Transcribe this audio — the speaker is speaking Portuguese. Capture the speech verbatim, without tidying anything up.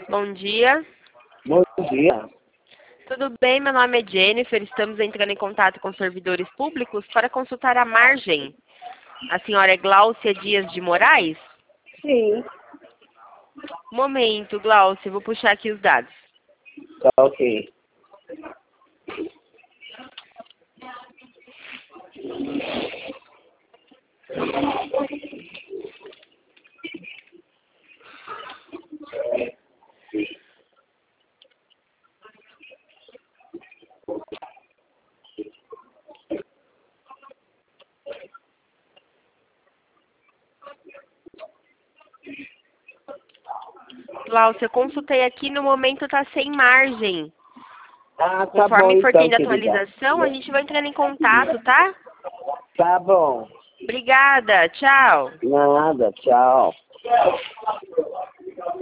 Bom dia. Bom dia. Tudo bem? Meu nome é Jennifer. Estamos entrando em contato com servidores públicos para consultar a margem. A senhora é Gláucia Dias de Moraes? Sim. Momento, Gláucia. Vou puxar aqui os dados. Tá ok. Gláucia, consultei aqui. No momento está sem margem. Ah, tá Conforme bom for então, tendo querida. atualização, a gente vai entrando em contato, tá? Tá bom. Obrigada. Tchau. Nada, tchau.